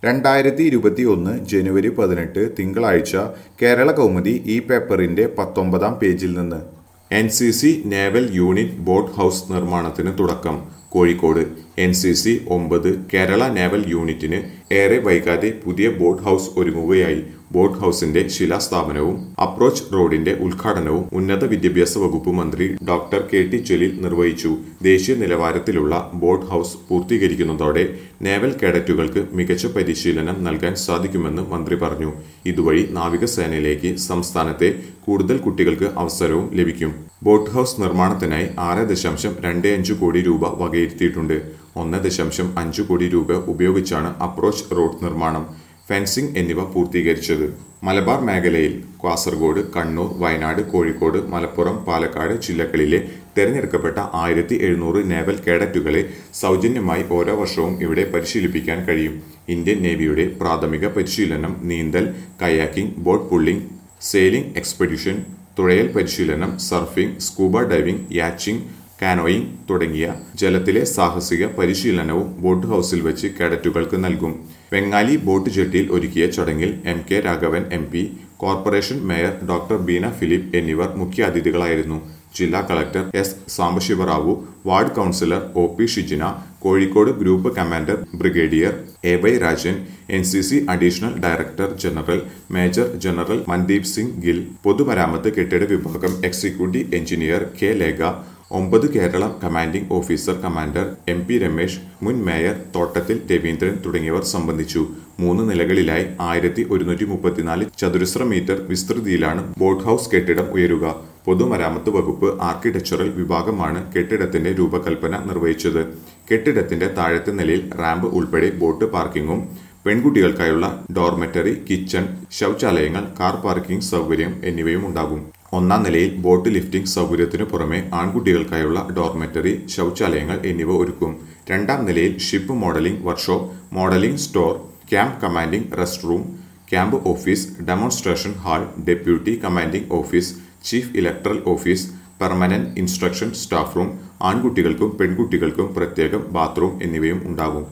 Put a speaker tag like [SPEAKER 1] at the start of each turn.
[SPEAKER 1] 2021 ജനുവരി 18 തിങ്കളാഴ്ച കേരള കൗമുദി ഈ പേപ്പറിന്റെ 19-ാം പേജിൽ നിന്ന് NCC naval unit boat house നിർമ്മാണത്തിന് തുടക്കം. കോഴിക്കോട് NCC 9 കേരള നേവൽ യൂണിറ്റിന് ഏറെ വൈകാതെ പുതിയ ബോട്ട് ഹൗസ് ഒരുങ്ങുകയായി. ബോട്ട് ഹൗസിന്റെ ശിലാസ്ഥാപനവും അപ്രോച്ച് റോഡിന്റെ ഉദ്ഘാടനവും ഉന്നത വിദ്യാഭ്യാസ വകുപ്പ് മന്ത്രി ഡോക്ടർ KT ജലീൽ നിർവഹിച്ചു. ദേശീയ നിലവാരത്തിലുള്ള ബോട്ട് ഹൗസ് പൂർത്തീകരിക്കുന്നതോടെ നേവൽ കേഡറ്റുകൾക്ക് മികച്ച പരിശീലനം നൽകാൻ സാധിക്കുമെന്ന് മന്ത്രി പറഞ്ഞു. ഇതുവഴി നാവികസേനയിലേക്ക് സംസ്ഥാനത്തെ കൂടുതൽ കുട്ടികൾക്ക് അവസരവും ലഭിക്കും. ബോട്ട് ഹൗസ് നിർമ്മാണത്തിനായി 6.25 കോടി രൂപ വകയിരുത്തിയിട്ടുണ്ട്. 1.5 കോടി രൂപ ഉപയോഗിച്ചാണ് അപ്രോച്ച് റോഡ് നിർമ്മാണം, ഫെൻസിംഗ് എന്നിവ പൂർത്തീകരിച്ചത്. മലബാർ മേഖലയിൽ കാസർഗോഡ്, കണ്ണൂർ, വയനാട്, കോഴിക്കോട്, മലപ്പുറം, പാലക്കാട് ജില്ലകളിലെ തെരഞ്ഞെടുക്കപ്പെട്ട 1700 നേവൽ കേഡറ്റുകളെ സൗജന്യമായി ഓരോ വർഷവും ഇവിടെ പരിശീലിപ്പിക്കാൻ കഴിയും. ഇന്ത്യൻ നേവിയുടെ പ്രാഥമിക പരിശീലനം നീന്തൽ, kayaking, boat pulling, sailing expedition, തുഴയൽ പരിശീലനം, surfing, scuba diving, yachting, canoeing തുടങ്ങിയ ജലത്തിലെ സാഹസിക പരിശീലനവും ബോട്ട് ഹൗസിൽ വെച്ച് കേഡറ്റുകൾക്ക് നൽകും. വെങ്ങാലി ബോട്ട് ജെട്ടിയിൽ ഒരുക്കിയ ചടങ്ങിൽ MK Raghavan MP, corporation mayor doctor Beena Philip എന്നിവർ മുഖ്യാതിഥികളായിരുന്നു. ജില്ലാ collector S Sambasivarao, ward councillor OP Shijina, Kozhikode group commander brigadier AY Rajan, NCC additional director general major general Mandeep Singh Gill, പൊതുമരാമത്ത് കെട്ടിട വിഭാഗം executive engineer K Lekha, 9 Kerala commanding officer commander MP Ramesh, മുൻ മേയർ തോട്ടത്തിൽ രവീന്ദ്രൻ തുടങ്ങിയവർ സംബന്ധിച്ചു. 3 നിലകളിലായി 1134 ചതുരശ്ര മീറ്റർ വിസ്തൃതിയിലാണ് ബോട്ട് ഹൗസ് കെട്ടിടം ഉയരുക. പൊതുമരാമത്ത് വകുപ്പ് ആർക്കിടെക്ചറൽ വിഭാഗമാണ് കെട്ടിടത്തിന്റെ രൂപകൽപ്പന നിർവഹിച്ചത്. കെട്ടിടത്തിന്റെ താഴത്തെ നിലയിൽ റാമ്പ് ഉൾപ്പെടെ ബോട്ട് പാർക്കിംഗും പെൺകുട്ടികൾക്കായുള്ള ഡോർമെറ്ററി, കിച്ചൺ, ശൗചാലയങ്ങൾ, കാർ പാർക്കിംഗ് സൗകര്യം എന്നിവയും ഉണ്ടാകും. 1-ാം നിലയിൽ ബോട്ട് ലിഫ്റ്റിംഗ് സൗകര്യത്തിനു പുറമെ ആൺകുട്ടികൾക്കായുള്ള ഡോർമെറ്ററി, ശൗചാലയങ്ങൾ എന്നിവ ഒരുക്കും. 2-ാം നിലയിൽ ship modelling workshop, modelling store, camp commanding rest room, camp office, demonstration hall, deputy commanding office, chief electoral office, permanent instruction staff room, ആൺകുട്ടികൾക്കും പെൺകുട്ടികൾക്കും പ്രത്യേകം ബാത്റൂം എന്നിവയും ഉണ്ടാകും.